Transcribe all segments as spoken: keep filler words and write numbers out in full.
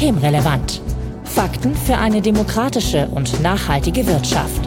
Systemrelevant. Fakten für eine demokratische und nachhaltige Wirtschaft.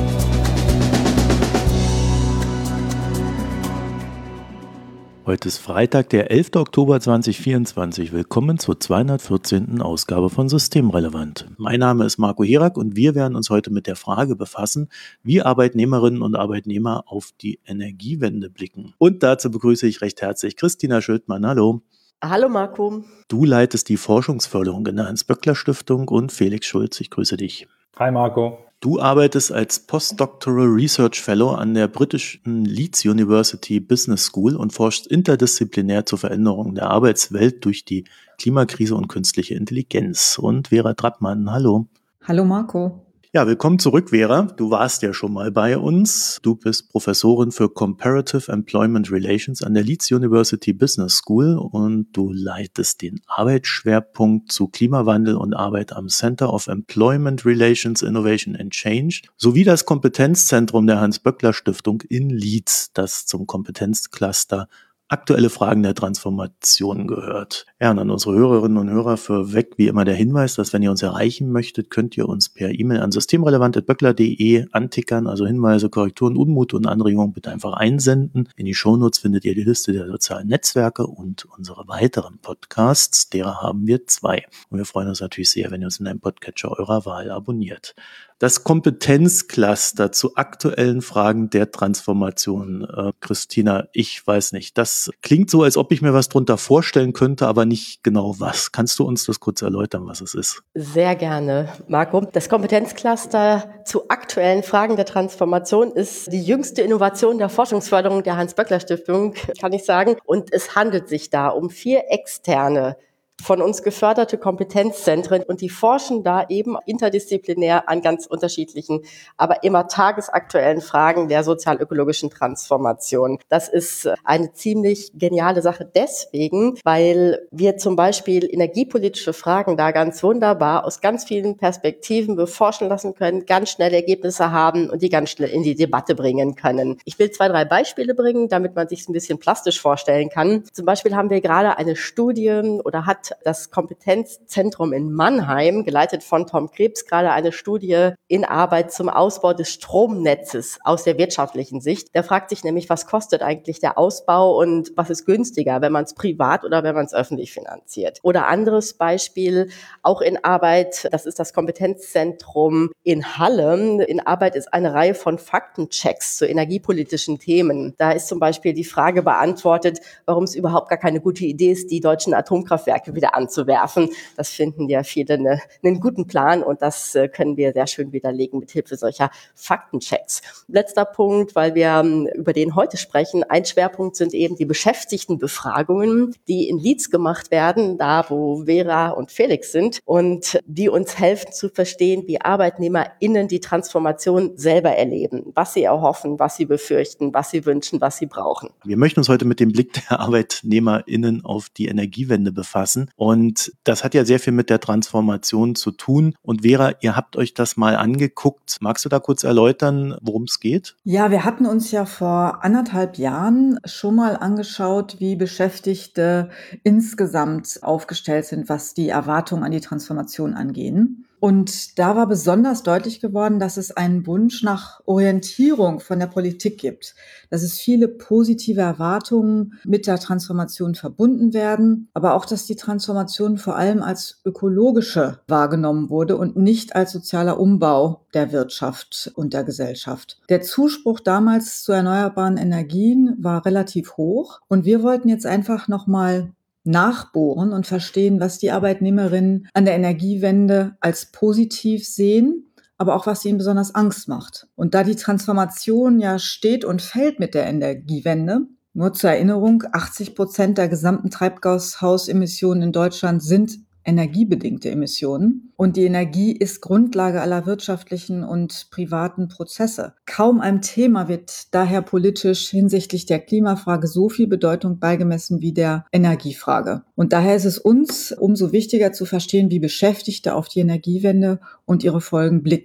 Heute ist Freitag, der elfter Oktober zweitausendvierundzwanzig. Willkommen zur zweihundertvierzehnten Ausgabe von Systemrelevant. Mein Name ist Marco Herak und wir werden uns heute mit der Frage befassen, wie Arbeitnehmerinnen und Arbeitnehmer auf die Energiewende blicken. Und dazu begrüße ich recht herzlich Christina Schültmann. Hallo. Hallo Marco. Du leitest die Forschungsförderung in der Hans-Böckler-Stiftung und Felix Schulz, ich grüße dich. Hi Marco. Du arbeitest als Postdoctoral Research Fellow an der britischen Leeds University Business School und forschst interdisziplinär zur Veränderung der Arbeitswelt durch die Klimakrise und künstliche Intelligenz. Und Vera Trappmann, hallo. Hallo Marco. Ja, willkommen zurück, Vera. Du warst ja schon mal bei uns. Du bist Professorin für Comparative Employment Relations an der Leeds University Business School und du leitest den Arbeitsschwerpunkt zu Klimawandel und Arbeit am Center of Employment Relations, Innovation and Change sowie das Kompetenzzentrum der Hans-Böckler-Stiftung in Leeds, das zum Kompetenzcluster aktuelle Fragen der Transformation gehört. Ja, und an unsere Hörerinnen und Hörer vorweg wie immer der Hinweis, dass wenn ihr uns erreichen möchtet, könnt ihr uns per E-Mail an systemrelevant at böckler punkt de antickern, also Hinweise, Korrekturen, Unmut und Anregungen bitte einfach einsenden. In die Shownotes findet ihr die Liste der sozialen Netzwerke und unsere weiteren Podcasts, derer haben wir zwei. Und wir freuen uns natürlich sehr, wenn ihr uns in einem Podcatcher eurer Wahl abonniert. Das Kompetenzcluster zu aktuellen Fragen der Transformation. Äh, Christina, ich weiß nicht, das klingt so, als ob ich mir was drunter vorstellen könnte, aber nicht genau was. Kannst du uns das kurz erläutern, was es ist? Sehr gerne, Marco. Das Kompetenzcluster zu aktuellen Fragen der Transformation ist die jüngste Innovation der Forschungsförderung der Hans-Böckler-Stiftung, kann ich sagen. Und es handelt sich da um vier externe von uns geförderte Kompetenzzentren und die forschen da eben interdisziplinär an ganz unterschiedlichen, aber immer tagesaktuellen Fragen der sozial-ökologischen Transformation. Das ist eine ziemlich geniale Sache deswegen, weil wir zum Beispiel energiepolitische Fragen da ganz wunderbar aus ganz vielen Perspektiven beforschen lassen können, ganz schnell Ergebnisse haben und die ganz schnell in die Debatte bringen können. Ich will zwei, drei Beispiele bringen, damit man sich es ein bisschen plastisch vorstellen kann. Zum Beispiel haben wir gerade eine Studie oder hat das Kompetenzzentrum in Mannheim, geleitet von Tom Krebs, gerade eine Studie in Arbeit zum Ausbau des Stromnetzes aus der wirtschaftlichen Sicht. Der fragt sich nämlich, was kostet eigentlich der Ausbau und was ist günstiger, wenn man es privat oder wenn man es öffentlich finanziert. Oder anderes Beispiel, auch in Arbeit, das ist das Kompetenzzentrum in Halle. In Arbeit ist eine Reihe von Faktenchecks zu energiepolitischen Themen. Da ist zum Beispiel die Frage beantwortet, warum es überhaupt gar keine gute Idee ist, die deutschen Atomkraftwerke wieder anzuwerfen. Das finden ja viele eine, einen guten Plan und das können wir sehr schön widerlegen mit Hilfe solcher Faktenchecks. Letzter Punkt, weil wir über den heute sprechen. Ein Schwerpunkt sind eben die Beschäftigtenbefragungen, die in Leeds gemacht werden, da wo Vera und Felix sind und die uns helfen zu verstehen, wie ArbeitnehmerInnen die Transformation selber erleben, was sie erhoffen, was sie befürchten, was sie wünschen, was sie brauchen. Wir möchten uns heute mit dem Blick der ArbeitnehmerInnen auf die Energiewende befassen. Und das hat ja sehr viel mit der Transformation zu tun. Und Vera, ihr habt euch das mal angeguckt. Magst du da kurz erläutern, worum es geht? Ja, wir hatten uns ja vor anderthalb Jahren schon mal angeschaut, wie Beschäftigte insgesamt aufgestellt sind, was die Erwartungen an die Transformation angehen. Und da war besonders deutlich geworden, dass es einen Wunsch nach Orientierung von der Politik gibt, dass es viele positive Erwartungen mit der Transformation verbunden werden, aber auch, dass die Transformation vor allem als ökologische wahrgenommen wurde und nicht als sozialer Umbau der Wirtschaft und der Gesellschaft. Der Zuspruch damals zu erneuerbaren Energien war relativ hoch und wir wollten jetzt einfach nochmal nachbohren und verstehen, was die Arbeitnehmerinnen an der Energiewende als positiv sehen, aber auch was ihnen besonders Angst macht. Und da die Transformation ja steht und fällt mit der Energiewende, nur zur Erinnerung, achtzig Prozent der gesamten Treibhausgasemissionen in Deutschland sind energiebedingte Emissionen. Und die Energie ist Grundlage aller wirtschaftlichen und privaten Prozesse. Kaum einem Thema wird daher politisch hinsichtlich der Klimafrage so viel Bedeutung beigemessen wie der Energiefrage. Und daher ist es uns umso wichtiger zu verstehen, wie Beschäftigte auf die Energiewende und ihre Folgen blicken.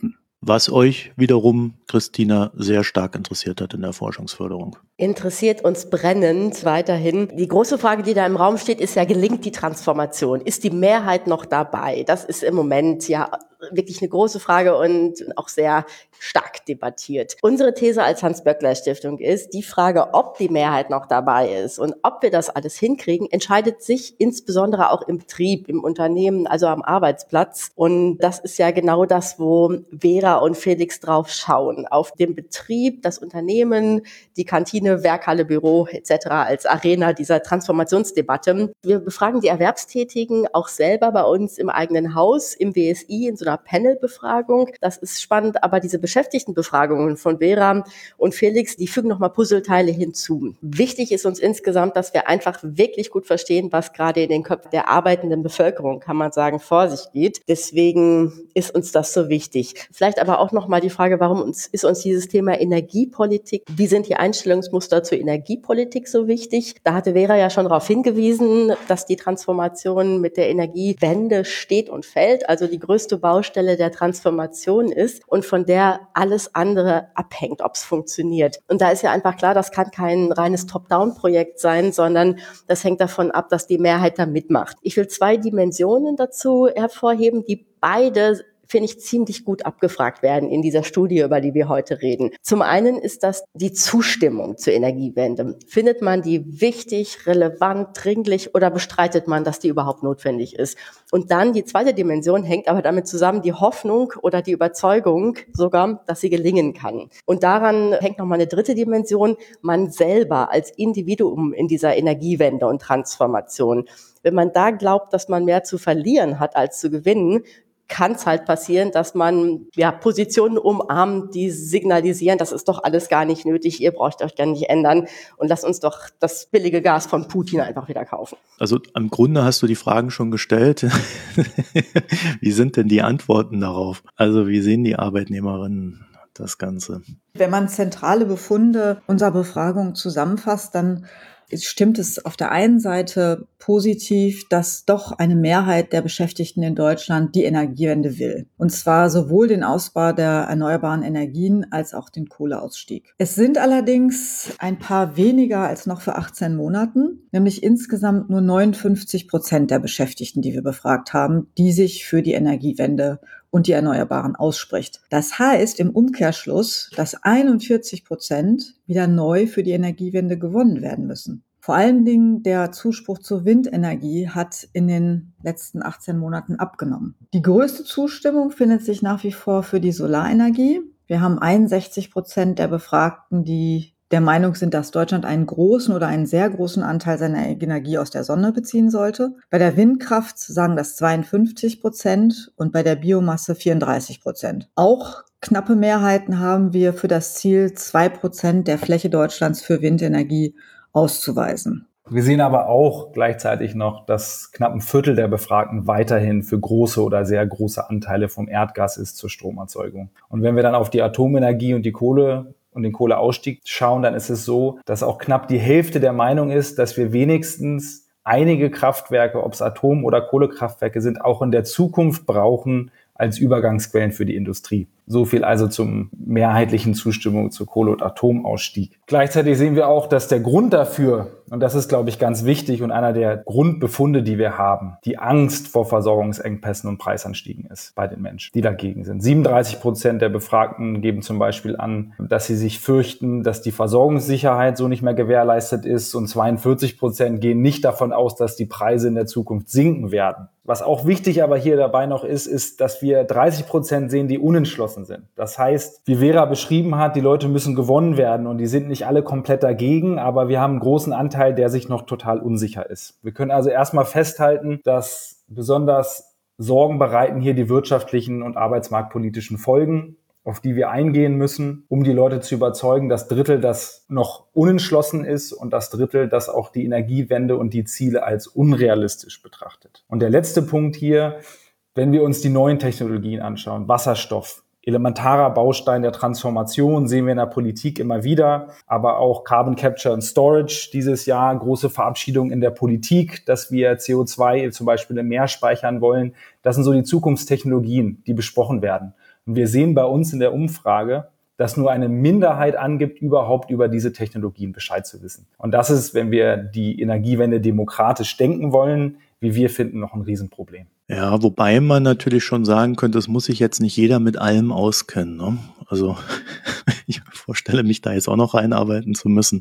was euch wiederum, Christina, sehr stark interessiert hat in der Forschungsförderung. Interessiert uns brennend weiterhin. Die große Frage, die da im Raum steht, ist ja, gelingt die Transformation? Ist die Mehrheit noch dabei? Das ist im Moment ja wirklich eine große Frage und auch sehr stark debattiert. Unsere These als Hans-Böckler-Stiftung ist, die Frage, ob die Mehrheit noch dabei ist und ob wir das alles hinkriegen, entscheidet sich insbesondere auch im Betrieb, im Unternehmen, also am Arbeitsplatz. Und das ist ja genau das, wo Vera und Felix drauf schauen. Auf dem Betrieb, das Unternehmen, die Kantine, Werkhalle, Büro et cetera als Arena dieser Transformationsdebatte. Wir befragen die Erwerbstätigen auch selber bei uns im eigenen Haus, im W S I, in so einer Panel-Befragung. Das ist spannend, aber diese Beschäftigtenbefragungen von Vera und Felix, die fügen nochmal Puzzleteile hinzu. Wichtig ist uns insgesamt, dass wir einfach wirklich gut verstehen, was gerade in den Köpfen der arbeitenden Bevölkerung, kann man sagen, vor sich geht. Deswegen ist uns das so wichtig. Vielleicht aber auch nochmal die Frage, warum uns, ist uns dieses Thema Energiepolitik, wie sind die Einstellungsmuster zur Energiepolitik so wichtig? Da hatte Vera ja schon darauf hingewiesen, dass die Transformation mit der Energiewende steht und fällt, also die größte Baustelle der Transformation ist und von der alles andere abhängt, ob es funktioniert. Und da ist ja einfach klar, das kann kein reines Top-Down-Projekt sein, sondern das hängt davon ab, dass die Mehrheit da mitmacht. Ich will zwei Dimensionen dazu hervorheben, die beide, finde ich, ziemlich gut abgefragt werden in dieser Studie, über die wir heute reden. Zum einen ist das die Zustimmung zur Energiewende. Findet man die wichtig, relevant, dringlich oder bestreitet man, dass die überhaupt notwendig ist? Und dann die zweite Dimension hängt aber damit zusammen, die Hoffnung oder die Überzeugung sogar, dass sie gelingen kann. Und daran hängt nochmal eine dritte Dimension, man selber als Individuum in dieser Energiewende und Transformation. Wenn man da glaubt, dass man mehr zu verlieren hat als zu gewinnen, kann es halt passieren, dass man ja Positionen umarmt, die signalisieren, das ist doch alles gar nicht nötig, ihr braucht euch gar nicht ändern und lasst uns doch das billige Gas von Putin einfach wieder kaufen. Also im Grunde hast du die Fragen schon gestellt. Wie sind denn die Antworten darauf? Also wie sehen die Arbeitnehmerinnen das Ganze? Wenn man zentrale Befunde unserer Befragung zusammenfasst, dann stimmt es auf der einen Seite positiv, dass doch eine Mehrheit der Beschäftigten in Deutschland die Energiewende will. Und zwar sowohl den Ausbau der erneuerbaren Energien als auch den Kohleausstieg. Es sind allerdings ein paar weniger als noch vor achtzehn Monaten, nämlich insgesamt nur neunundfünfzig Prozent der Beschäftigten, die wir befragt haben, die sich für die Energiewende und die Erneuerbaren ausspricht. Das heißt im Umkehrschluss, dass einundvierzig Prozent wieder neu für die Energiewende gewonnen werden müssen. Vor allen Dingen der Zuspruch zur Windenergie hat in den letzten achtzehn Monaten abgenommen. Die größte Zustimmung findet sich nach wie vor für die Solarenergie. Wir haben einundsechzig Prozent der Befragten, die der Meinung sind, dass Deutschland einen großen oder einen sehr großen Anteil seiner Energie aus der Sonne beziehen sollte. Bei der Windkraft sagen das zweiundfünfzig Prozent und bei der Biomasse vierunddreißig Prozent. Auch knappe Mehrheiten haben wir für das Ziel, zwei Prozent der Fläche Deutschlands für Windenergie auszuweisen. Wir sehen aber auch gleichzeitig noch, dass knapp ein Viertel der Befragten weiterhin für große oder sehr große Anteile vom Erdgas ist zur Stromerzeugung. Und wenn wir dann auf die Atomenergie und die Kohle und den Kohleausstieg schauen, dann ist es so, dass auch knapp die Hälfte der Meinung ist, dass wir wenigstens einige Kraftwerke, ob es Atom- oder Kohlekraftwerke sind, auch in der Zukunft brauchen als Übergangsquellen für die Industrie. So viel also zum mehrheitlichen Zustimmung zu Kohle- und Atomausstieg. Gleichzeitig sehen wir auch, dass der Grund dafür, und das ist, glaube ich, ganz wichtig und einer der Grundbefunde, die wir haben, die Angst vor Versorgungsengpässen und Preisanstiegen ist bei den Menschen, die dagegen sind. siebenunddreißig Prozent der Befragten geben zum Beispiel an, dass sie sich fürchten, dass die Versorgungssicherheit so nicht mehr gewährleistet ist, und zweiundvierzig Prozent gehen nicht davon aus, dass die Preise in der Zukunft sinken werden. Was auch wichtig aber hier dabei noch ist, ist, dass wir dreißig Prozent sehen, die unentschlossen sind. Das heißt, wie Vera beschrieben hat, die Leute müssen gewonnen werden und die sind nicht alle komplett dagegen, aber wir haben einen großen Anteil, der sich noch total unsicher ist. Wir können also erstmal festhalten, dass besonders Sorgen bereiten hier die wirtschaftlichen und arbeitsmarktpolitischen Folgen, auf die wir eingehen müssen, um die Leute zu überzeugen, das Drittel, das noch unentschlossen ist, und das Drittel, das auch die Energiewende und die Ziele als unrealistisch betrachtet. Und der letzte Punkt hier, wenn wir uns die neuen Technologien anschauen, Wasserstoff, elementarer Baustein der Transformation, sehen wir in der Politik immer wieder, aber auch Carbon Capture and Storage dieses Jahr, große Verabschiedung in der Politik, dass wir C O zwei zum Beispiel im Meer speichern wollen. Das sind so die Zukunftstechnologien, die besprochen werden. Und wir sehen bei uns in der Umfrage, dass nur eine Minderheit angibt, überhaupt über diese Technologien Bescheid zu wissen. Und das ist, wenn wir die Energiewende demokratisch denken wollen, wie wir finden, noch ein Riesenproblem. Ja, wobei man natürlich schon sagen könnte, es muss sich jetzt nicht jeder mit allem auskennen, ne? Also ich vorstelle mich da jetzt auch noch reinarbeiten zu müssen.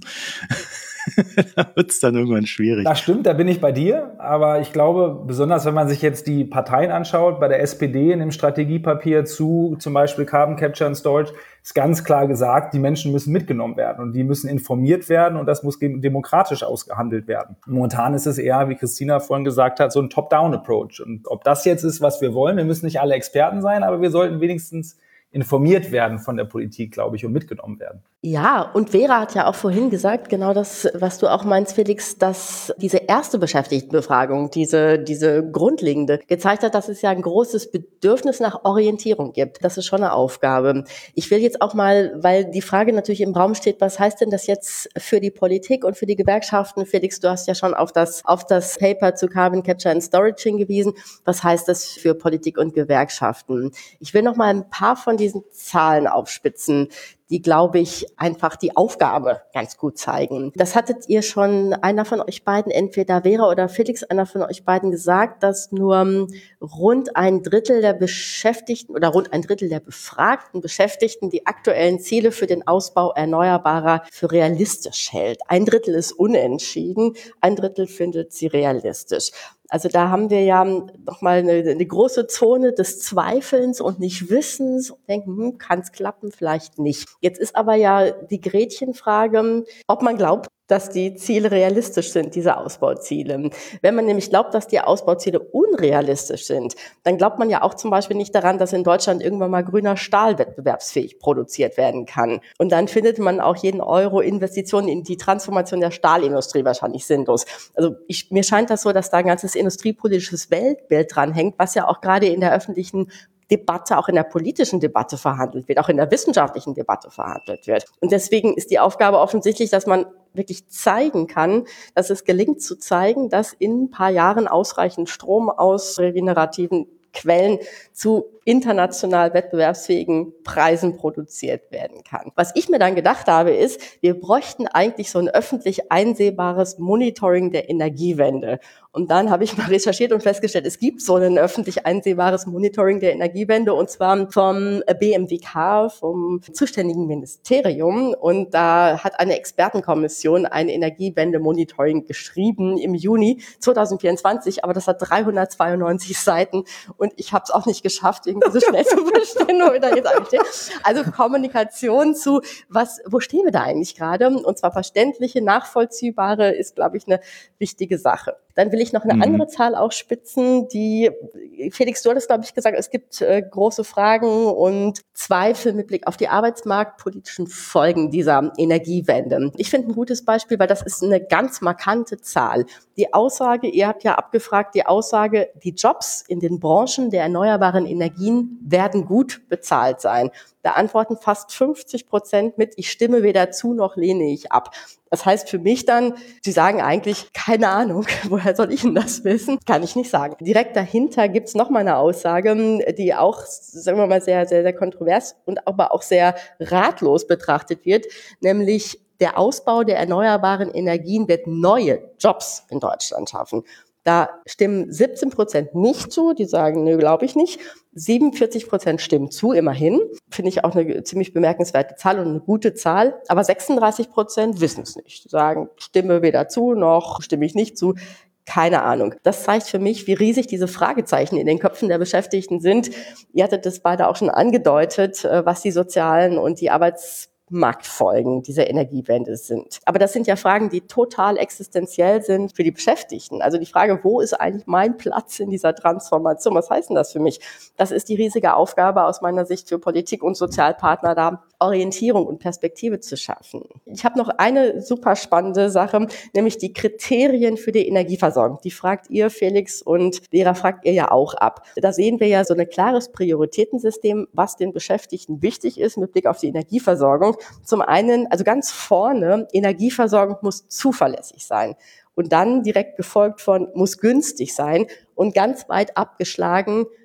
Da wird es dann irgendwann schwierig. Das stimmt, da bin ich bei dir. Aber ich glaube, besonders wenn man sich jetzt die Parteien anschaut, bei der S P D in dem Strategiepapier zu zum Beispiel Carbon Capture and Storage, ist ganz klar gesagt, die Menschen müssen mitgenommen werden und die müssen informiert werden und das muss demokratisch ausgehandelt werden. Momentan ist es eher, wie Christina vorhin gesagt hat, so ein Top-Down-Approach. Und ob das jetzt ist, was wir wollen, wir müssen nicht alle Experten sein, aber wir sollten wenigstens informiert werden von der Politik, glaube ich, und mitgenommen werden. Ja, und Vera hat ja auch vorhin gesagt, genau das, was du auch meinst, Felix, dass diese erste Beschäftigtenbefragung, diese, diese grundlegende, gezeigt hat, dass es ja ein großes Bedürfnis nach Orientierung gibt. Das ist schon eine Aufgabe. Ich will jetzt auch mal, weil die Frage natürlich im Raum steht, was heißt denn das jetzt für die Politik und für die Gewerkschaften? Felix, du hast ja schon auf das, auf das Paper zu Carbon Capture and Storage hingewiesen. Was heißt das für Politik und Gewerkschaften? Ich will noch mal ein paar von diesen Zahlen aufspitzen, die, glaube ich, einfach die Aufgabe ganz gut zeigen. Das hattet ihr schon, einer von euch beiden, entweder Vera oder Felix, einer von euch beiden gesagt, dass nur rund ein Drittel der Beschäftigten oder rund ein Drittel der befragten Beschäftigten die aktuellen Ziele für den Ausbau Erneuerbarer für realistisch hält. Ein Drittel ist unentschieden, ein Drittel findet sie realistisch. Also da haben wir ja nochmal eine, eine große Zone des Zweifelns und Nichtwissens und denken, hm, kann es klappen, vielleicht nicht. Jetzt ist aber ja die Gretchenfrage, ob man glaubt, dass die Ziele realistisch sind, diese Ausbauziele. Wenn man nämlich glaubt, dass die Ausbauziele unrealistisch sind, dann glaubt man ja auch zum Beispiel nicht daran, dass in Deutschland irgendwann mal grüner Stahl wettbewerbsfähig produziert werden kann. Und dann findet man auch jeden Euro Investitionen in die Transformation der Stahlindustrie wahrscheinlich sinnlos. Also ich, mir scheint das so, dass da ein ganzes industriepolitisches Weltbild dranhängt, was ja auch gerade in der öffentlichen Debatte, auch in der politischen Debatte verhandelt wird, auch in der wissenschaftlichen Debatte verhandelt wird. Und deswegen ist die Aufgabe offensichtlich, dass man wirklich zeigen kann, dass es gelingt zu zeigen, dass in ein paar Jahren ausreichend Strom aus regenerativen Quellen zu international wettbewerbsfähigen Preisen produziert werden kann. Was ich mir dann gedacht habe, ist, wir bräuchten eigentlich so ein öffentlich einsehbares Monitoring der Energiewende. Und dann habe ich mal recherchiert und festgestellt, es gibt so ein öffentlich einsehbares Monitoring der Energiewende und zwar vom B M W K, vom zuständigen Ministerium. Und da hat eine Expertenkommission ein Energiewende-Monitoring geschrieben im Juni zwanzig vierundzwanzig, aber das hat dreihundertzweiundneunzig Seiten und ich habe es auch nicht geschafft, irgendwie so schnell zu verstehen, wo wir da jetzt eigentlich stehen. Also Kommunikation zu, was, wo stehen wir da eigentlich gerade? Und zwar verständliche, nachvollziehbare ist, glaube ich, eine wichtige Sache. Dann will ich noch eine mhm. andere Zahl aufspitzen, die, Felix, du hattest, glaube ich, gesagt, es gibt äh, große Fragen und Zweifel mit Blick auf die arbeitsmarktpolitischen Folgen dieser Energiewende. Ich finde ein gutes Beispiel, weil das ist eine ganz markante Zahl. Die Aussage, ihr habt ja abgefragt, die Aussage, die Jobs in den Branchen der erneuerbaren Energien werden gut bezahlt sein. Da antworten fast fünfzig Prozent mit, ich stimme weder zu noch lehne ich ab. Das heißt für mich dann, sie sagen eigentlich, keine Ahnung, woher soll ich denn das wissen? Kann ich nicht sagen. Direkt dahinter gibt's noch mal eine Aussage, die auch, sagen wir mal, sehr, sehr, sehr kontrovers und aber auch sehr ratlos betrachtet wird, nämlich der Ausbau der erneuerbaren Energien wird neue Jobs in Deutschland schaffen. Da stimmen siebzehn Prozent nicht zu, die sagen, nö, glaube ich nicht. siebenundvierzig Prozent stimmen zu, immerhin. Finde ich auch eine ziemlich bemerkenswerte Zahl und eine gute Zahl. Aber sechsunddreißig Prozent wissen es nicht. Die sagen, stimme weder zu, noch stimme ich nicht zu. Keine Ahnung. Das zeigt für mich, wie riesig diese Fragezeichen in den Köpfen der Beschäftigten sind. Ihr hattet das beide auch schon angedeutet, was die sozialen und die Arbeits Marktfolgen dieser Energiewende sind. Aber das sind ja Fragen, die total existenziell sind für die Beschäftigten. Also die Frage, wo ist eigentlich mein Platz in dieser Transformation? Was heißt denn das für mich? Das ist die riesige Aufgabe aus meiner Sicht für Politik und Sozialpartner, da Orientierung und Perspektive zu schaffen. Ich habe noch eine super spannende Sache, nämlich die Kriterien für die Energieversorgung. Die fragt ihr, Felix, und Vera fragt ihr ja auch ab. Da sehen wir ja so ein klares Prioritätensystem, was den Beschäftigten wichtig ist mit Blick auf die Energieversorgung. Zum einen, also ganz vorne, Energieversorgung muss zuverlässig sein. Und dann direkt gefolgt von, muss günstig sein. Und ganz weit abgeschlagen,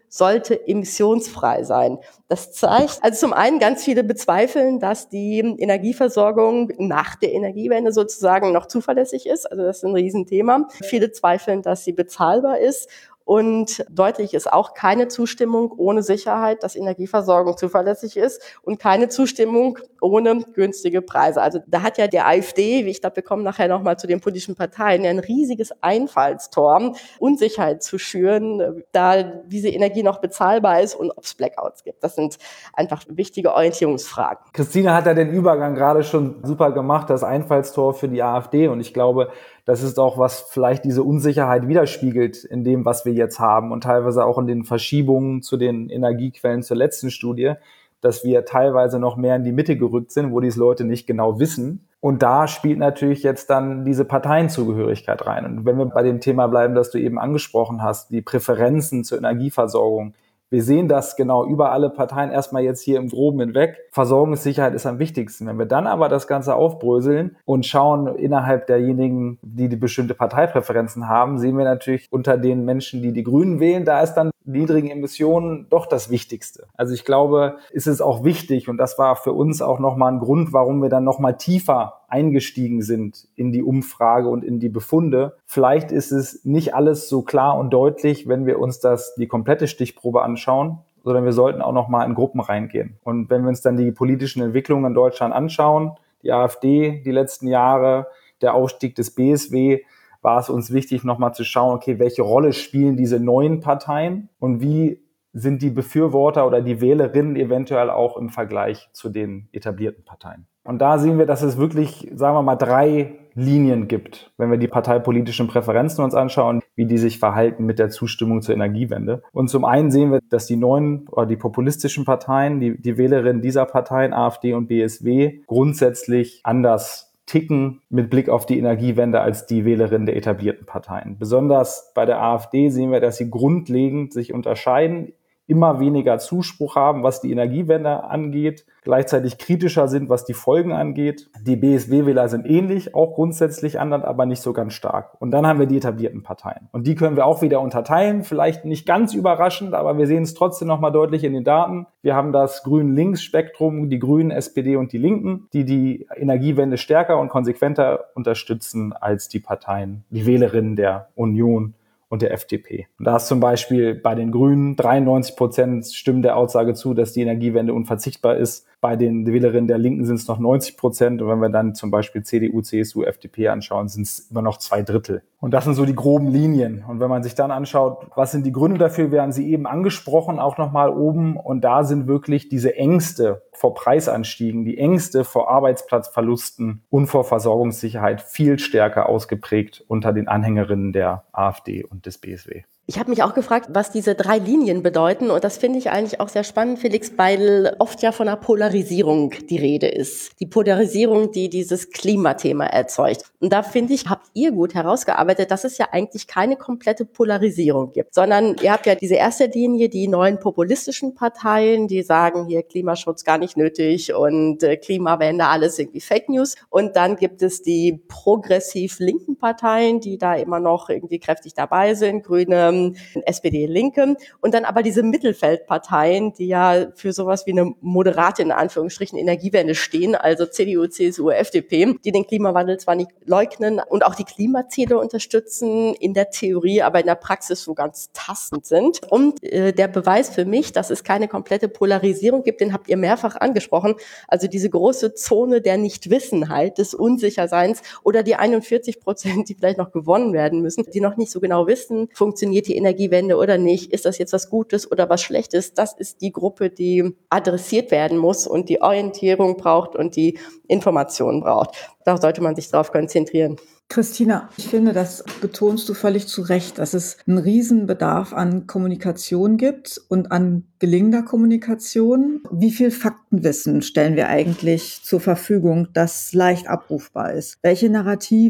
sollte emissionsfrei sein. Das zeigt, also zum einen ganz viele bezweifeln, dass die Energieversorgung nach der Energiewende sozusagen noch zuverlässig ist. Also das ist ein Riesenthema. Viele zweifeln, dass sie bezahlbar ist. Und deutlich ist auch keine Zustimmung ohne Sicherheit, dass Energieversorgung zuverlässig ist und keine Zustimmung ohne günstige Preise. Also da hat ja der AfD, wie ich glaube, wir kommen nachher nochmal zu den politischen Parteien, ein riesiges Einfallstor, Unsicherheit zu schüren, da diese Energie noch bezahlbar ist und ob es Blackouts gibt. Das sind einfach wichtige Orientierungsfragen. Christine hat ja den Übergang gerade schon super gemacht, das Einfallstor für die AfD. Und ich glaube, das ist auch, was vielleicht diese Unsicherheit widerspiegelt in dem, was wir jetzt haben und teilweise auch in den Verschiebungen zu den Energiequellen zur letzten Studie, dass wir teilweise noch mehr in die Mitte gerückt sind, wo diese Leute nicht genau wissen. Und da spielt natürlich jetzt dann diese Parteienzugehörigkeit rein. Und wenn wir bei dem Thema bleiben, das du eben angesprochen hast, die Präferenzen zur Energieversorgung, wir sehen das genau über alle Parteien erstmal jetzt hier im Groben hinweg. Versorgungssicherheit ist am wichtigsten. Wenn wir dann aber das Ganze aufbröseln und schauen innerhalb derjenigen, die die bestimmte Parteipräferenzen haben, sehen wir natürlich unter den Menschen, die die Grünen wählen, da ist dann niedrigen Emissionen doch das Wichtigste. Also ich glaube, ist es auch wichtig und das war für uns auch nochmal ein Grund, warum wir dann nochmal tiefer eingestiegen sind in die Umfrage und in die Befunde. Vielleicht ist es nicht alles so klar und deutlich, wenn wir uns das die komplette Stichprobe anschauen, sondern wir sollten auch nochmal in Gruppen reingehen. Und wenn wir uns dann die politischen Entwicklungen in Deutschland anschauen, die AfD die letzten Jahre, der Aufstieg des B S W, war es uns wichtig, nochmal zu schauen, okay, welche Rolle spielen diese neuen Parteien und wie sind die Befürworter oder die Wählerinnen eventuell auch im Vergleich zu den etablierten Parteien. Und da sehen wir, dass es wirklich, sagen wir mal, drei Linien gibt, wenn wir die parteipolitischen Präferenzen uns anschauen, wie die sich verhalten mit der Zustimmung zur Energiewende. Und zum einen sehen wir, dass die neuen oder die populistischen Parteien, die, die Wählerinnen dieser Parteien, AfD und B S W, grundsätzlich anders ticken mit Blick auf die Energiewende als die Wählerinnen der etablierten Parteien. Besonders bei der AfD sehen wir, dass sie grundlegend sich unterscheiden, immer weniger Zuspruch haben, was die Energiewende angeht, gleichzeitig kritischer sind, was die Folgen angeht. Die B S W-Wähler sind ähnlich, auch grundsätzlich anders, aber nicht so ganz stark. Und dann haben wir die etablierten Parteien. Und die können wir auch wieder unterteilen, vielleicht nicht ganz überraschend, aber wir sehen es trotzdem nochmal deutlich in den Daten. Wir haben das Grün-Links-Spektrum, die Grünen, S P D und die Linken, die die Energiewende stärker und konsequenter unterstützen als die Parteien, die Wählerinnen der Union und der F D P. Und da ist zum Beispiel bei den Grünen dreiundneunzig Prozent stimmen der Aussage zu, dass die Energiewende unverzichtbar ist. Bei den Wählerinnen der Linken sind es noch neunzig Prozent. Und wenn wir dann zum Beispiel C D U, C S U, F D P anschauen, sind es immer noch zwei Drittel. Und das sind so die groben Linien. Und wenn man sich dann anschaut, was sind die Gründe dafür, wir haben sie eben angesprochen, auch nochmal oben. Und da sind wirklich diese Ängste vor Preisanstiegen, die Ängste vor Arbeitsplatzverlusten und vor Versorgungssicherheit viel stärker ausgeprägt unter den Anhängerinnen der AfD und des B S W. Ich habe mich auch gefragt, was diese drei Linien bedeuten. Und das finde ich eigentlich auch sehr spannend, Felix, weil oft ja von einer Polarisierung die Rede ist. Die Polarisierung, die dieses Klimathema erzeugt. Und da finde ich, habt ihr gut herausgearbeitet, dass es ja eigentlich keine komplette Polarisierung gibt, sondern ihr habt ja diese erste Linie, die neuen populistischen Parteien, die sagen, hier Klimaschutz gar nicht nötig und äh, Klimawende, alles irgendwie Fake News. Und dann gibt es die progressiv linken Parteien, die da immer noch irgendwie kräftig dabei sind, Grüne, S P D, Linke und dann aber diese Mittelfeldparteien, die ja für sowas wie eine moderate, in Anführungsstrichen, Energiewende stehen, also C D U, C S U, F D P, die den Klimawandel zwar nicht leugnen und auch die Klimaziele unterstützen, in der Theorie, aber in der Praxis so ganz tastend sind. Und äh, der Beweis für mich, dass es keine komplette Polarisierung gibt, den habt ihr mehrfach angesprochen, also diese große Zone der Nichtwissenheit, des Unsicherseins oder die einundvierzig Prozent, die vielleicht noch gewonnen werden müssen, die noch nicht so genau wissen, funktioniert die Energiewende oder nicht, ist das jetzt was Gutes oder was Schlechtes, das ist die Gruppe, die adressiert werden muss und die Orientierung braucht und die Informationen braucht. Da sollte man sich drauf konzentrieren. Christina, ich finde, das betonst du völlig zu Recht, dass es einen Riesenbedarf an Kommunikation gibt und an gelingender Kommunikation. Wie viel Faktenwissen stellen wir eigentlich zur Verfügung, das leicht abrufbar ist? Welche Narrative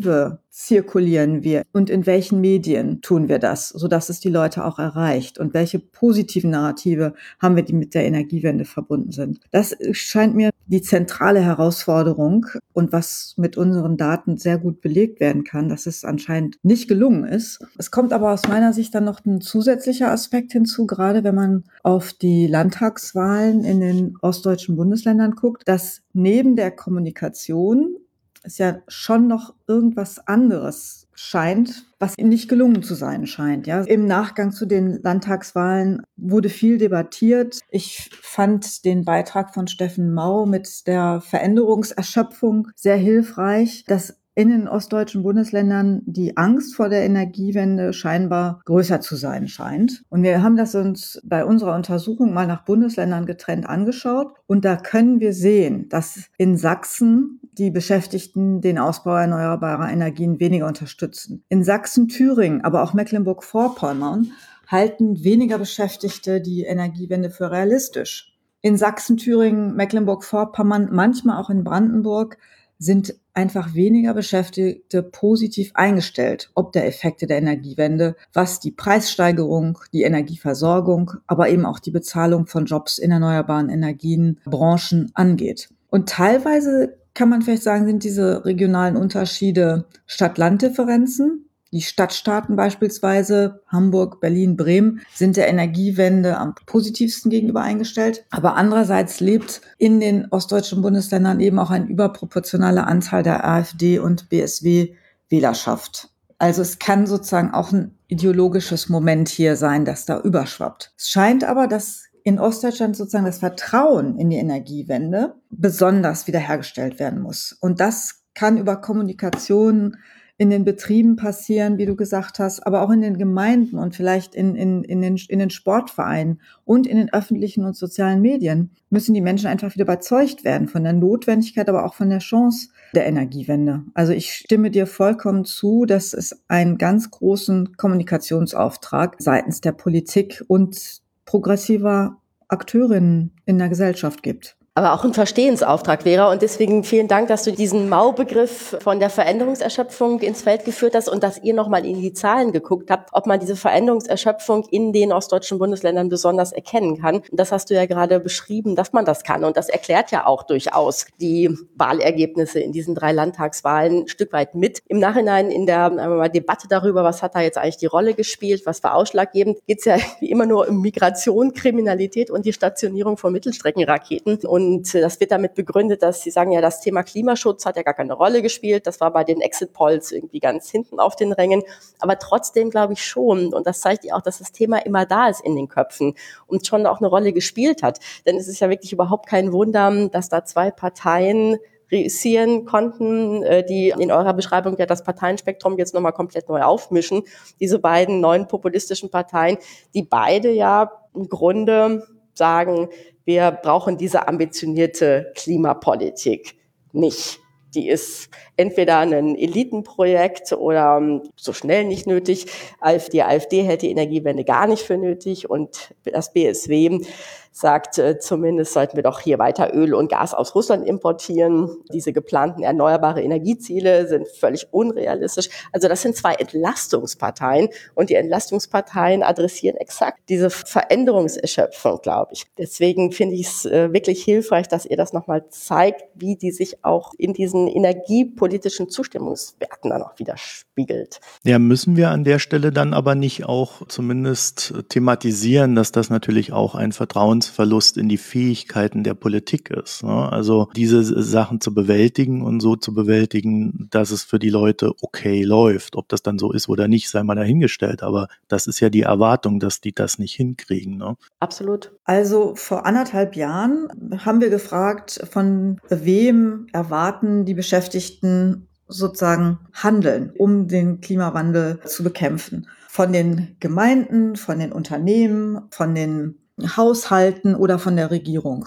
zirkulieren wir und in welchen Medien tun wir das, sodass es die Leute auch erreicht und welche positiven Narrative haben wir, die mit der Energiewende verbunden sind. Das scheint mir die zentrale Herausforderung und was mit unseren Daten sehr gut belegt werden kann, dass es anscheinend nicht gelungen ist. Es kommt aber aus meiner Sicht dann noch ein zusätzlicher Aspekt hinzu, gerade wenn man auf die Landtagswahlen in den ostdeutschen Bundesländern guckt, dass neben der Kommunikation es ja schon noch irgendwas anderes scheint, was ihm nicht gelungen zu sein scheint. Ja, im Nachgang zu den Landtagswahlen wurde viel debattiert. Ich fand den Beitrag von Steffen Mau mit der Veränderungserschöpfung sehr hilfreich, dass in den ostdeutschen Bundesländern die Angst vor der Energiewende scheinbar größer zu sein scheint. Und wir haben das uns bei unserer Untersuchung mal nach Bundesländern getrennt angeschaut. Und da können wir sehen, dass in Sachsen die Beschäftigten den Ausbau erneuerbarer Energien weniger unterstützen. In Sachsen, Thüringen, aber auch Mecklenburg-Vorpommern halten weniger Beschäftigte die Energiewende für realistisch. In Sachsen, Thüringen, Mecklenburg-Vorpommern, manchmal auch in Brandenburg sind einfach weniger Beschäftigte positiv eingestellt, ob der Effekte der Energiewende, was die Preissteigerung, die Energieversorgung, aber eben auch die Bezahlung von Jobs in erneuerbaren Energien, Branchen angeht. Und teilweise kann man vielleicht sagen, sind diese regionalen Unterschiede Stadt-Land-Differenzen. Die Stadtstaaten beispielsweise, Hamburg, Berlin, Bremen, sind der Energiewende am positivsten gegenüber eingestellt. Aber andererseits lebt in den ostdeutschen Bundesländern eben auch ein überproportionaler Anteil der AfD und B S W-Wählerschaft. Also es kann sozusagen auch ein ideologisches Moment hier sein, das da überschwappt. Es scheint aber, dass in Ostdeutschland sozusagen das Vertrauen in die Energiewende besonders wiederhergestellt werden muss. Und das kann über Kommunikation in den Betrieben passieren, wie du gesagt hast, aber auch in den Gemeinden und vielleicht in, in, in, den, in den Sportvereinen und in den öffentlichen und sozialen Medien müssen die Menschen einfach wieder überzeugt werden von der Notwendigkeit, aber auch von der Chance der Energiewende. Also ich stimme dir vollkommen zu, dass es einen ganz großen Kommunikationsauftrag seitens der Politik und progressiver Akteurinnen in der Gesellschaft gibt. Aber auch ein Verstehensauftrag wäre. Und deswegen vielen Dank, dass du diesen Mau-Begriff von der Veränderungserschöpfung ins Feld geführt hast und dass ihr nochmal in die Zahlen geguckt habt, ob man diese Veränderungserschöpfung in den ostdeutschen Bundesländern besonders erkennen kann. Und das hast du ja gerade beschrieben, dass man das kann. Und das erklärt ja auch durchaus die Wahlergebnisse in diesen drei Landtagswahlen ein Stück weit mit. Im Nachhinein in der mal, Debatte darüber, was hat da jetzt eigentlich die Rolle gespielt, was war ausschlaggebend, geht es ja wie immer nur um Migration, Kriminalität und die Stationierung von Mittelstreckenraketen. Und Und das wird damit begründet, dass sie sagen, ja, das Thema Klimaschutz hat ja gar keine Rolle gespielt. Das war bei den Exit-Polls irgendwie ganz hinten auf den Rängen. Aber trotzdem glaube ich schon, und das zeigt ja auch, dass das Thema immer da ist in den Köpfen und schon auch eine Rolle gespielt hat. Denn es ist ja wirklich überhaupt kein Wunder, dass da zwei Parteien reüssieren konnten, die in eurer Beschreibung ja das Parteienspektrum jetzt nochmal komplett neu aufmischen. Diese beiden neuen populistischen Parteien, die beide ja im Grunde sagen, wir brauchen diese ambitionierte Klimapolitik nicht. Die ist entweder ein Elitenprojekt oder so schnell nicht nötig. Die AfD hält die Energiewende gar nicht für nötig und das B S W sagt, zumindest sollten wir doch hier weiter Öl und Gas aus Russland importieren. Diese geplanten erneuerbare Energieziele sind völlig unrealistisch. Also das sind zwei Entlastungsparteien und die Entlastungsparteien adressieren exakt diese Veränderungserschöpfung, glaube ich. Deswegen finde ich es wirklich hilfreich, dass ihr das nochmal zeigt, wie die sich auch in diesen energiepolitischen Zustimmungswerten dann auch widerspiegelt. Ja, müssen wir an der Stelle dann aber nicht auch zumindest thematisieren, dass das natürlich auch ein Vertrauensverlust in die Fähigkeiten der Politik ist, ne? Also diese Sachen zu bewältigen und so zu bewältigen, dass es für die Leute okay läuft. Ob das dann so ist oder nicht, sei mal dahingestellt. Aber das ist ja die Erwartung, dass die das nicht hinkriegen, ne? Absolut. Also vor anderthalb Jahren haben wir gefragt, von wem erwarten die Beschäftigten sozusagen handeln, um den Klimawandel zu bekämpfen. Von den Gemeinden, von den Unternehmen, von den Haushalten oder von der Regierung.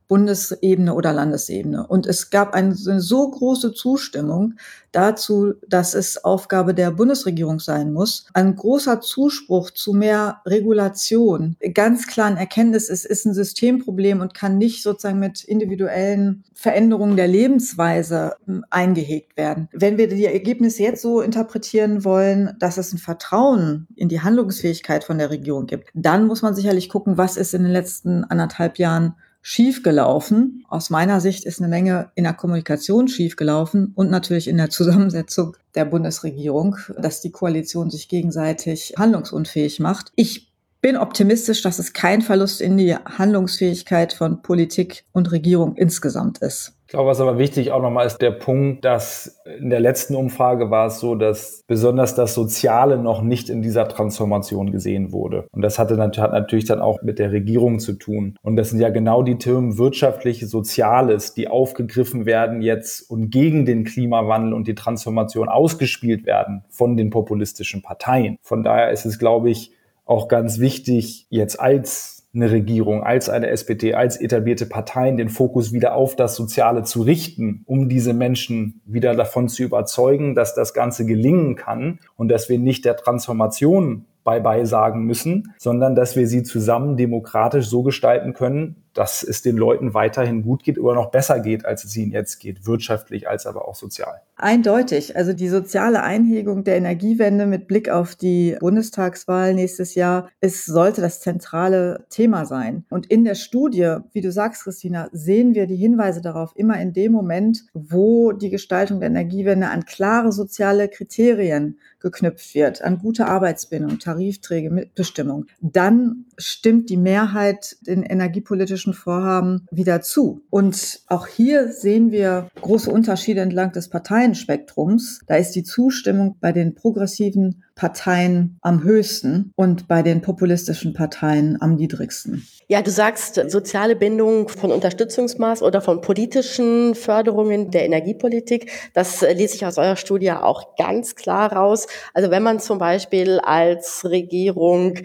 Bundesebene oder Landesebene. Und es gab eine so große Zustimmung dazu, dass es Aufgabe der Bundesregierung sein muss. Ein großer Zuspruch zu mehr Regulation, ganz klar ein Erkenntnis, es ist ein Systemproblem und kann nicht sozusagen mit individuellen Veränderungen der Lebensweise eingehegt werden. Wenn wir die Ergebnisse jetzt so interpretieren wollen, dass es ein Vertrauen in die Handlungsfähigkeit von der Regierung gibt, dann muss man sicherlich gucken, was ist in den letzten anderthalb Jahren schiefgelaufen. Aus meiner Sicht ist eine Menge in der Kommunikation schiefgelaufen und natürlich in der Zusammensetzung der Bundesregierung, dass die Koalition sich gegenseitig handlungsunfähig macht. Ich bin optimistisch, dass es kein Verlust in die Handlungsfähigkeit von Politik und Regierung insgesamt ist. Ich glaube, was aber wichtig auch nochmal ist der Punkt, dass in der letzten Umfrage war es so, dass besonders das Soziale noch nicht in dieser Transformation gesehen wurde. Und das hatte hat natürlich dann auch mit der Regierung zu tun. Und das sind ja genau die Themen wirtschaftliches, Soziales, die aufgegriffen werden jetzt und gegen den Klimawandel und die Transformation ausgespielt werden von den populistischen Parteien. Von daher ist es, glaube ich, auch ganz wichtig, jetzt als eine Regierung, als eine S P D, als etablierte Parteien den Fokus wieder auf das Soziale zu richten, um diese Menschen wieder davon zu überzeugen, dass das Ganze gelingen kann und dass wir nicht der Transformation Bye-bye sagen müssen, sondern dass wir sie zusammen demokratisch so gestalten können, dass es den Leuten weiterhin gut geht oder noch besser geht, als es ihnen jetzt geht, wirtschaftlich als aber auch sozial. Eindeutig. Also die soziale Einhegung der Energiewende mit Blick auf die Bundestagswahl nächstes Jahr, es sollte das zentrale Thema sein. Und in der Studie, wie du sagst, Christina, sehen wir die Hinweise darauf immer in dem Moment, wo die Gestaltung der Energiewende an klare soziale Kriterien geknüpft wird, an gute Arbeitsbindung, Tarifträge, Mitbestimmung. Dann stimmt die Mehrheit den energiepolitischen Vorhaben wieder zu. Und auch hier sehen wir große Unterschiede entlang des Parteienspektrums. Da ist die Zustimmung bei den progressiven Parteien am höchsten und bei den populistischen Parteien am niedrigsten. Ja, du sagst soziale Bindung von Unterstützungsmaß oder von politischen Förderungen der Energiepolitik. Das lese ich aus eurer Studie auch ganz klar raus. Also wenn man zum Beispiel als Regierung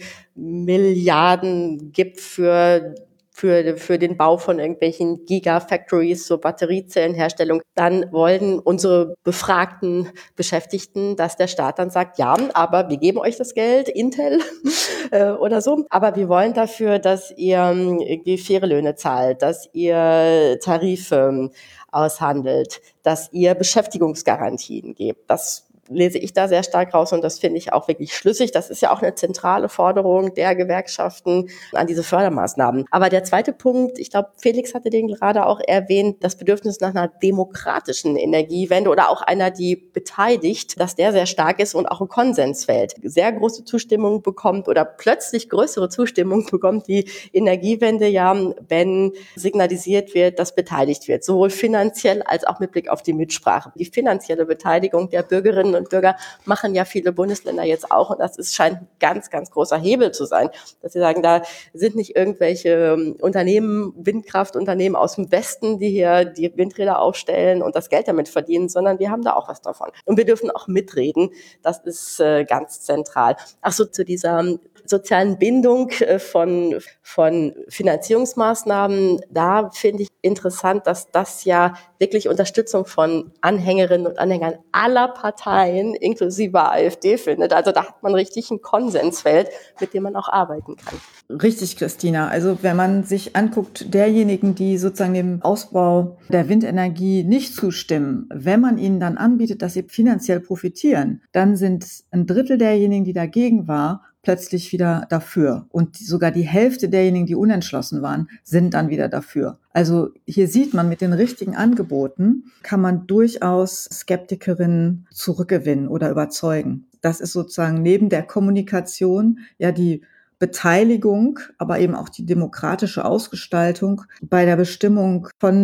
Milliarden gibt für Für, für den Bau von irgendwelchen Gigafactories zur Batteriezellenherstellung, dann wollen unsere befragten Beschäftigten, dass der Staat dann sagt, ja, aber wir geben euch das Geld, Intel äh, oder so, aber wir wollen dafür, dass ihr irgendwie faire Löhne zahlt, dass ihr Tarife aushandelt, dass ihr Beschäftigungsgarantien gebt. Das lese ich da sehr stark raus und das finde ich auch wirklich schlüssig. Das ist ja auch eine zentrale Forderung der Gewerkschaften an diese Fördermaßnahmen. Aber der zweite Punkt, ich glaube, Felix hatte den gerade auch erwähnt, das Bedürfnis nach einer demokratischen Energiewende oder auch einer, die beteiligt, dass der sehr stark ist und auch ein Konsensfeld sehr große Zustimmung bekommt oder plötzlich größere Zustimmung bekommt die Energiewende ja, wenn signalisiert wird, dass beteiligt wird, sowohl finanziell als auch mit Blick auf die Mitsprache. Die finanzielle Beteiligung der Bürgerinnen und Bürger machen ja viele Bundesländer jetzt auch und das ist, scheint ein ganz, ganz großer Hebel zu sein, dass sie sagen, da sind nicht irgendwelche Unternehmen, Windkraftunternehmen aus dem Westen, die hier die Windräder aufstellen und das Geld damit verdienen, sondern wir haben da auch was davon. Und wir dürfen auch mitreden, das ist äh, ganz zentral. Ach so, zu dieser sozialen Bindung äh, von, von Finanzierungsmaßnahmen, da finde ich interessant, dass das ja wirklich Unterstützung von Anhängerinnen und Anhängern aller Parteien, inklusive AfD, findet. Also da hat man richtig ein Konsensfeld, mit dem man auch arbeiten kann. Richtig, Christina. Also wenn man sich anguckt, derjenigen, die sozusagen dem Ausbau der Windenergie nicht zustimmen, wenn man ihnen dann anbietet, dass sie finanziell profitieren, dann sind ein Drittel derjenigen, die dagegen war, plötzlich wieder dafür. Und sogar die Hälfte derjenigen, die unentschlossen waren, sind dann wieder dafür. Also hier sieht man, mit den richtigen Angeboten kann man durchaus Skeptikerinnen zurückgewinnen oder überzeugen. Das ist sozusagen neben der Kommunikation ja die Beteiligung, aber eben auch die demokratische Ausgestaltung bei der Bestimmung von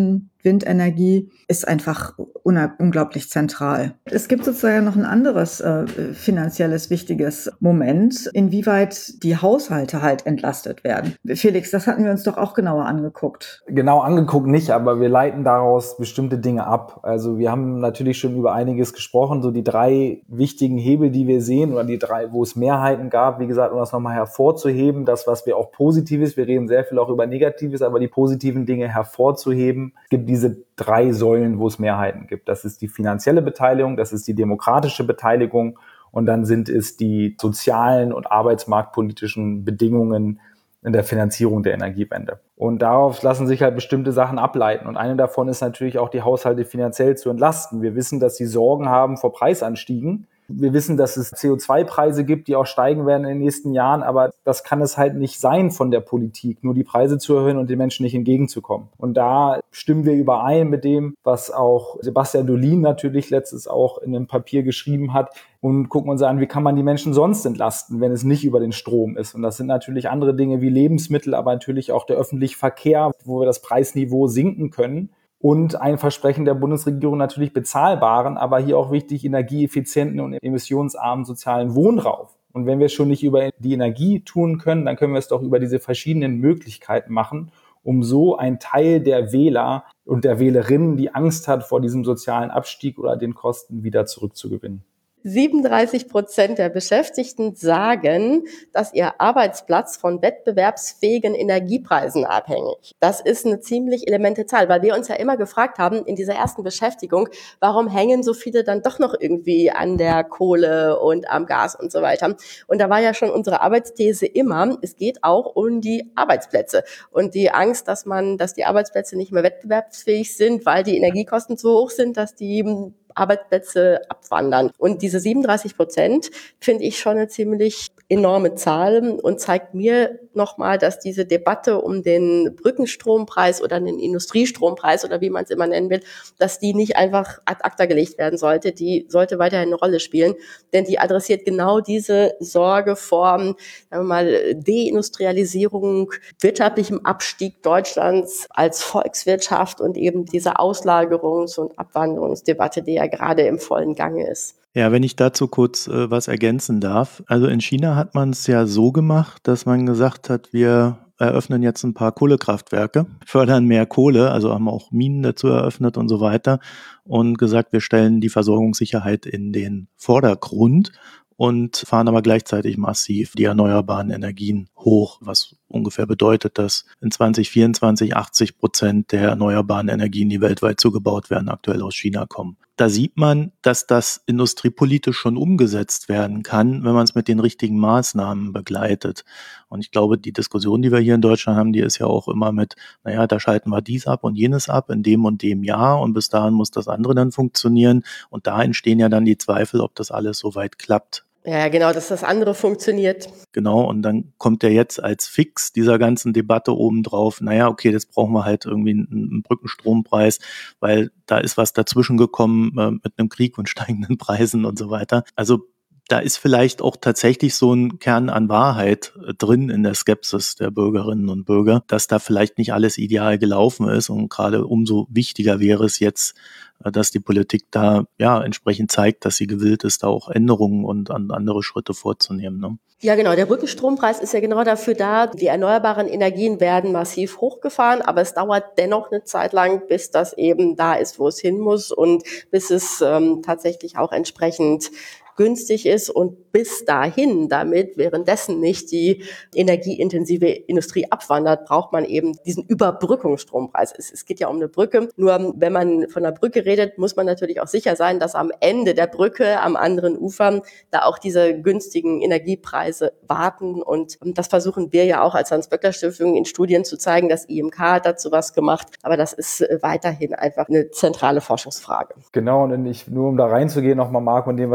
Windenergie ist einfach unglaublich zentral. Es gibt sozusagen noch ein anderes äh, finanzielles wichtiges Moment, inwieweit die Haushalte halt entlastet werden. Felix, das hatten wir uns doch auch genauer angeguckt. Genau angeguckt nicht, aber wir leiten daraus bestimmte Dinge ab. Also wir haben natürlich schon über einiges gesprochen, so die drei wichtigen Hebel, die wir sehen, oder die drei, wo es Mehrheiten gab, wie gesagt, um das nochmal hervorzuheben, das, was wir auch Positives, wir reden sehr viel auch über Negatives, aber die positiven Dinge hervorzuheben. Es gibt diese drei Säulen, wo es Mehrheiten gibt. Das ist die finanzielle Beteiligung, das ist die demokratische Beteiligung und dann sind es die sozialen und arbeitsmarktpolitischen Bedingungen in der Finanzierung der Energiewende. Und darauf lassen sich halt bestimmte Sachen ableiten. Und eine davon ist natürlich auch, die Haushalte finanziell zu entlasten. Wir wissen, dass sie Sorgen haben vor Preisanstiegen. Wir wissen, dass es C O zwei Preise gibt, die auch steigen werden in den nächsten Jahren, aber das kann es halt nicht sein von der Politik, nur die Preise zu erhöhen und den Menschen nicht entgegenzukommen. Und da stimmen wir überein mit dem, was auch Sebastian Dolin natürlich letztens auch in einem Papier geschrieben hat und gucken uns an, wie kann man die Menschen sonst entlasten, wenn es nicht über den Strom ist. Und das sind natürlich andere Dinge wie Lebensmittel, aber natürlich auch der öffentliche Verkehr, wo wir das Preisniveau sinken können. Und ein Versprechen der Bundesregierung natürlich bezahlbaren, aber hier auch wichtig energieeffizienten und emissionsarmen sozialen Wohnraum. Und wenn wir es schon nicht über die Energie tun können, dann können wir es doch über diese verschiedenen Möglichkeiten machen, um so einen Teil der Wähler und der Wählerinnen, die Angst hat vor diesem sozialen Abstieg oder den Kosten, wieder zurückzugewinnen. siebenunddreißig Prozent der Beschäftigten sagen, dass ihr Arbeitsplatz von wettbewerbsfähigen Energiepreisen abhängig. Das ist eine ziemlich elemente Zahl, weil wir uns ja immer gefragt haben in dieser ersten Beschäftigung, warum hängen so viele dann doch noch irgendwie an der Kohle und am Gas und so weiter. Und da war ja schon unsere Arbeitsthese immer, es geht auch um die Arbeitsplätze und die Angst, dass man, dass die Arbeitsplätze nicht mehr wettbewerbsfähig sind, weil die Energiekosten so hoch sind, dass die Arbeitsplätze abwandern. Und diese siebenunddreißig Prozent finde ich schon eine ziemlich enorme Zahl und zeigt mir nochmal, dass diese Debatte um den Brückenstrompreis oder den Industriestrompreis oder wie man es immer nennen will, dass die nicht einfach ad acta gelegt werden sollte. Die sollte weiterhin eine Rolle spielen, denn die adressiert genau diese Sorge vor, sagen wir mal, Deindustrialisierung, wirtschaftlichem Abstieg Deutschlands als Volkswirtschaft und eben diese Auslagerungs- und Abwanderungsdebatte, die ja gerade im vollen Gange ist. Ja, wenn ich dazu kurz äh, was ergänzen darf. Also in China hat man es ja so gemacht, dass man gesagt hat, wir eröffnen jetzt ein paar Kohlekraftwerke, fördern mehr Kohle, also haben auch Minen dazu eröffnet und so weiter und gesagt, wir stellen die Versorgungssicherheit in den Vordergrund und fahren aber gleichzeitig massiv die erneuerbaren Energien hoch, was ungefähr bedeutet, dass in zwanzig vierundzwanzig achtzig Prozent der erneuerbaren Energien, die weltweit zugebaut werden, aktuell aus China kommen. Da sieht man, dass das industriepolitisch schon umgesetzt werden kann, wenn man es mit den richtigen Maßnahmen begleitet. Und ich glaube, die Diskussion, die wir hier in Deutschland haben, die ist ja auch immer mit, naja, da schalten wir dies ab und jenes ab in dem und dem Jahr und bis dahin muss das andere dann funktionieren. Und da entstehen ja dann die Zweifel, ob das alles so weit klappt. Ja, genau, dass das andere funktioniert. Genau, und dann kommt ja jetzt als Fix dieser ganzen Debatte obendrauf, naja, okay, jetzt brauchen wir halt irgendwie einen Brückenstrompreis, weil da ist was dazwischen gekommen äh, mit einem Krieg und steigenden Preisen und so weiter. Also da ist vielleicht auch tatsächlich so ein Kern an Wahrheit drin in der Skepsis der Bürgerinnen und Bürger, dass da vielleicht nicht alles ideal gelaufen ist und gerade umso wichtiger wäre es jetzt, dass die Politik da ja entsprechend zeigt, dass sie gewillt ist, da auch Änderungen und andere Schritte vorzunehmen. Ne? Ja, genau. Der Brückenstrompreis ist ja genau dafür da. Die erneuerbaren Energien werden massiv hochgefahren, aber es dauert dennoch eine Zeit lang, bis das eben da ist, wo es hin muss und bis es ähm, tatsächlich auch entsprechend günstig ist und bis dahin damit währenddessen nicht die energieintensive Industrie abwandert, braucht man eben diesen Überbrückungsstrompreis. Es, es geht ja um eine Brücke. Nur wenn man von einer Brücke redet, muss man natürlich auch sicher sein, dass am Ende der Brücke, am anderen Ufer, da auch diese günstigen Energiepreise warten. Und das versuchen wir ja auch als Hans-Böckler-Stiftung in Studien zu zeigen. Das I M K hat dazu was gemacht. Aber das ist weiterhin einfach eine zentrale Forschungsfrage. Genau, und ich, nur um da reinzugehen, nochmal Marc, und dem, was du gesagt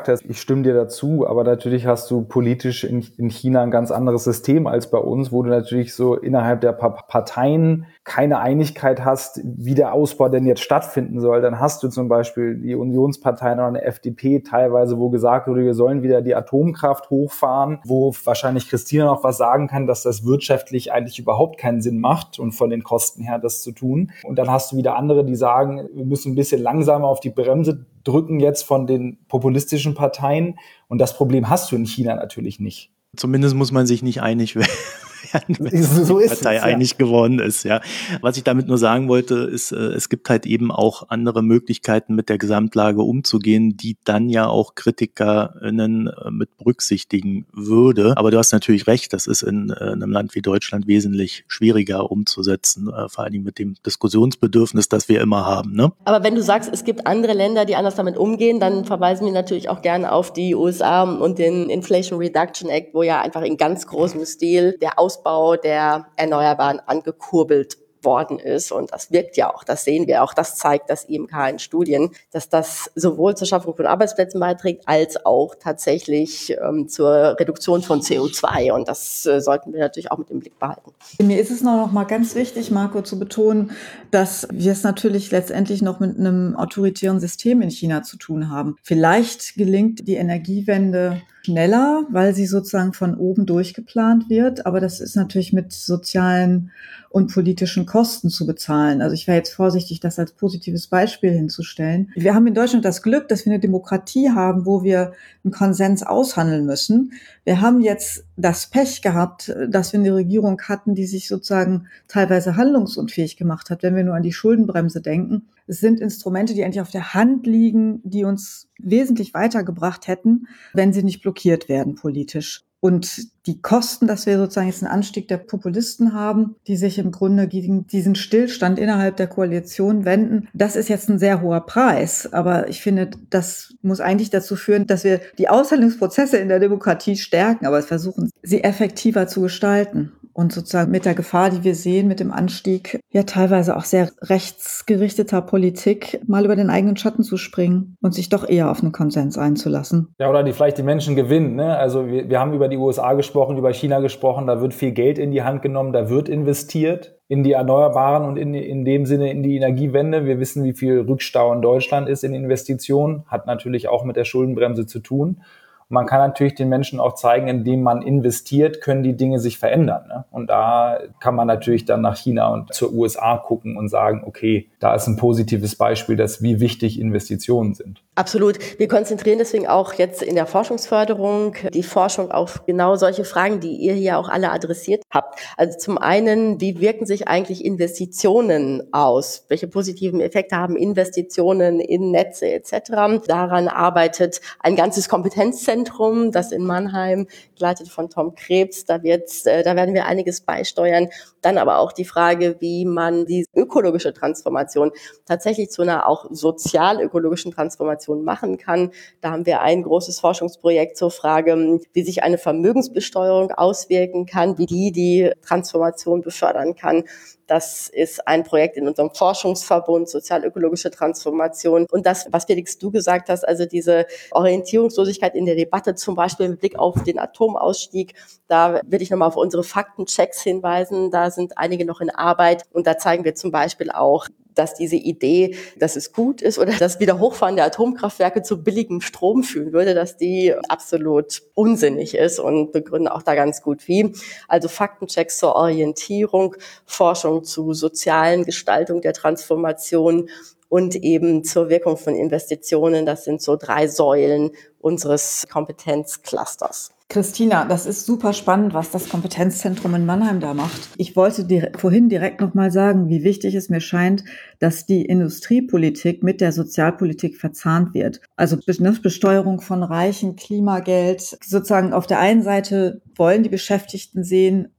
gesagt hast, ich stimme dir dazu, aber natürlich hast du politisch in, in China ein ganz anderes System als bei uns, wo du natürlich so innerhalb der pa- Parteien keine Einigkeit hast, wie der Ausbau denn jetzt stattfinden soll. Dann hast du zum Beispiel die Unionsparteien oder eine F D P teilweise, wo gesagt wurde, wir sollen wieder die Atomkraft hochfahren, wo wahrscheinlich Christina noch was sagen kann, dass das wirtschaftlich eigentlich überhaupt keinen Sinn macht und von den Kosten her das zu tun. Und dann hast du wieder andere, die sagen, wir müssen ein bisschen langsamer auf die Bremse drücken jetzt von den populistischen Parteien. Und das Problem hast du in China natürlich nicht. Zumindest muss man sich nicht einig werden, wenn so die ist Partei es, ja. einig geworden ist. Ja. Was ich damit nur sagen wollte, ist, äh, es gibt halt eben auch andere Möglichkeiten, mit der Gesamtlage umzugehen, die dann ja auch KritikerInnen äh, mit berücksichtigen würde. Aber du hast natürlich recht, das ist in, äh, in einem Land wie Deutschland wesentlich schwieriger umzusetzen, äh, vor allem mit dem Diskussionsbedürfnis, das wir immer haben. Ne? Aber wenn du sagst, es gibt andere Länder, die anders damit umgehen, dann verweisen wir natürlich auch gerne auf die U S A und den Inflation Reduction Act, wo ja einfach in ganz großem Stil der Ausbau der Erneuerbaren angekurbelt worden ist. Und das wirkt ja auch, das sehen wir auch, das zeigt das I M K in Studien, dass das sowohl zur Schaffung von Arbeitsplätzen beiträgt, als auch tatsächlich ähm, zur Reduktion von C O zwei. Und das äh, sollten wir natürlich auch mit im Blick behalten. Mir ist es noch mal ganz wichtig, Marco, zu betonen, dass wir es natürlich letztendlich noch mit einem autoritären System in China zu tun haben. Vielleicht gelingt die Energiewende schneller, weil sie sozusagen von oben durchgeplant wird. Aber das ist natürlich mit sozialen und politischen Kosten zu bezahlen. Also ich wäre jetzt vorsichtig, das als positives Beispiel hinzustellen. Wir haben in Deutschland das Glück, dass wir eine Demokratie haben, wo wir einen Konsens aushandeln müssen. Wir haben jetzt das Pech gehabt, dass wir eine Regierung hatten, die sich sozusagen teilweise handlungsunfähig gemacht hat, wenn wir nur an die Schuldenbremse denken. Es sind Instrumente, die eigentlich auf der Hand liegen, die uns wesentlich weitergebracht hätten, wenn sie nicht blockiert werden politisch. Und die Kosten, dass wir sozusagen jetzt einen Anstieg der Populisten haben, die sich im Grunde gegen diesen Stillstand innerhalb der Koalition wenden, das ist jetzt ein sehr hoher Preis. Aber ich finde, das muss eigentlich dazu führen, dass wir die Aushandlungsprozesse in der Demokratie stärken, aber versuchen, sie effektiver zu gestalten. Und sozusagen mit der Gefahr, die wir sehen, mit dem Anstieg ja teilweise auch sehr rechtsgerichteter Politik, mal über den eigenen Schatten zu springen und sich doch eher auf einen Konsens einzulassen. Ja, oder die vielleicht die Menschen gewinnen. Ne? Also wir, wir haben über die U S A gesprochen, über China gesprochen, da wird viel Geld in die Hand genommen, da wird investiert in die Erneuerbaren und in, in dem Sinne in die Energiewende. Wir wissen, wie viel Rückstau in Deutschland ist in Investitionen, hat natürlich auch mit der Schuldenbremse zu tun. Man kann natürlich den Menschen auch zeigen, indem man investiert, können die Dinge sich verändern. Ne? Und da kann man natürlich dann nach China und zur U S A gucken und sagen, okay, da ist ein positives Beispiel, dass wie wichtig Investitionen sind. Absolut. Wir konzentrieren deswegen auch jetzt in der Forschungsförderung die Forschung auf genau solche Fragen, die ihr hier auch alle adressiert habt. Also zum einen, wie wirken sich eigentlich Investitionen aus? Welche positiven Effekte haben Investitionen in Netze et cetera? Daran arbeitet ein ganzes Kompetenzzentrum, das in Mannheim, geleitet von Tom Krebs. Da wird, da werden wir einiges beisteuern. Dann aber auch die Frage, wie man die ökologische Transformation tatsächlich zu einer auch sozial-ökologischen Transformation machen kann. Da haben wir ein großes Forschungsprojekt zur Frage, wie sich eine Vermögensbesteuerung auswirken kann, wie die die Transformation befördern kann. Das ist ein Projekt in unserem Forschungsverbund Sozial-ökologische Transformation. Und das, was Felix, du gesagt hast, also diese Orientierungslosigkeit in der Debatte, zum Beispiel mit Blick auf den Atomausstieg, da will ich nochmal auf unsere Faktenchecks hinweisen. Da sind einige noch in Arbeit und da zeigen wir zum Beispiel auch, dass diese Idee, dass es gut ist oder das Wiederhochfahren der Atomkraftwerke zu billigem Strom führen würde, dass die absolut unsinnig ist und begründen auch da ganz gut wie. Also Faktenchecks zur Orientierung, Forschung zu sozialen Gestaltung der Transformation und eben zur Wirkung von Investitionen. Das sind so drei Säulen unseres Kompetenzclusters. Christina, das ist super spannend, was das Kompetenzzentrum in Mannheim da macht. Ich wollte dir vorhin direkt nochmal sagen, wie wichtig es mir scheint, dass die Industriepolitik mit der Sozialpolitik verzahnt wird. Also Besteuerung von Reichen, Klimageld. Sozusagen auf der einen Seite wollen die Beschäftigten sehen,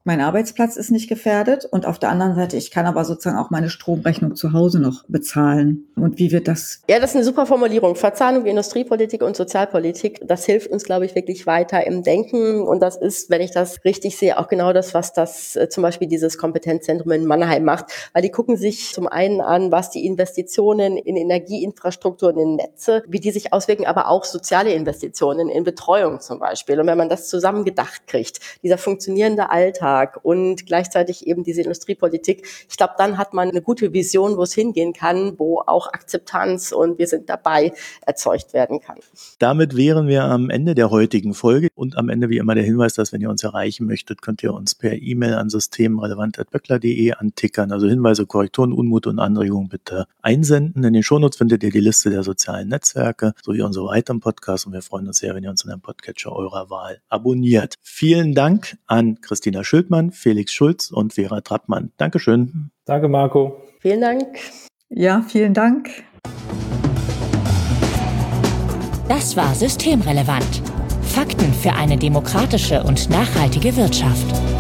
mein Arbeitsplatz ist nicht gefährdet und auf der anderen Seite, ich kann aber sozusagen auch meine Stromrechnung zu Hause noch bezahlen. Und wie wird das? Ja, das ist eine super Formulierung. Verzahnung, Industriepolitik und Sozialpolitik, das hilft uns, glaube ich, wirklich weiter im Denken. Und das ist, wenn ich das richtig sehe, auch genau das, was das äh, zum Beispiel dieses Kompetenzzentrum in Mannheim macht. Weil die gucken sich zum einen an, was die Investitionen in Energieinfrastruktur und in Netze, wie die sich auswirken, aber auch soziale Investitionen in Betreuung zum Beispiel. Und wenn man das zusammen gedacht kriegt, dieser funktionierende Alltag und gleichzeitig eben diese Industriepolitik, ich glaube, dann hat man eine gute Vision, wo es hingehen kann, wo auch Akzeptanz und wir sind dabei erzeugt werden kann. Damit wären wir am Ende der heutigen Folge und am Ende wie immer der Hinweis, dass wenn ihr uns erreichen möchtet, könnt ihr uns per E-Mail an systemrelevant at böckler punkt de antickern. Also Hinweise, Korrekturen, Unmut und Anregungen bitte einsenden. In den Shownotes findet ihr die Liste der sozialen Netzwerke sowie unsere weiteren Podcasts und wir freuen uns sehr, wenn ihr uns in einem Podcatcher eurer Wahl abonniert. Vielen Dank an Christina Schildmann, Felix Schulz und Vera Trappmann. Dankeschön. Danke, Marco. Vielen Dank. Ja, vielen Dank. Das war Systemrelevant. Fakten für eine demokratische und nachhaltige Wirtschaft.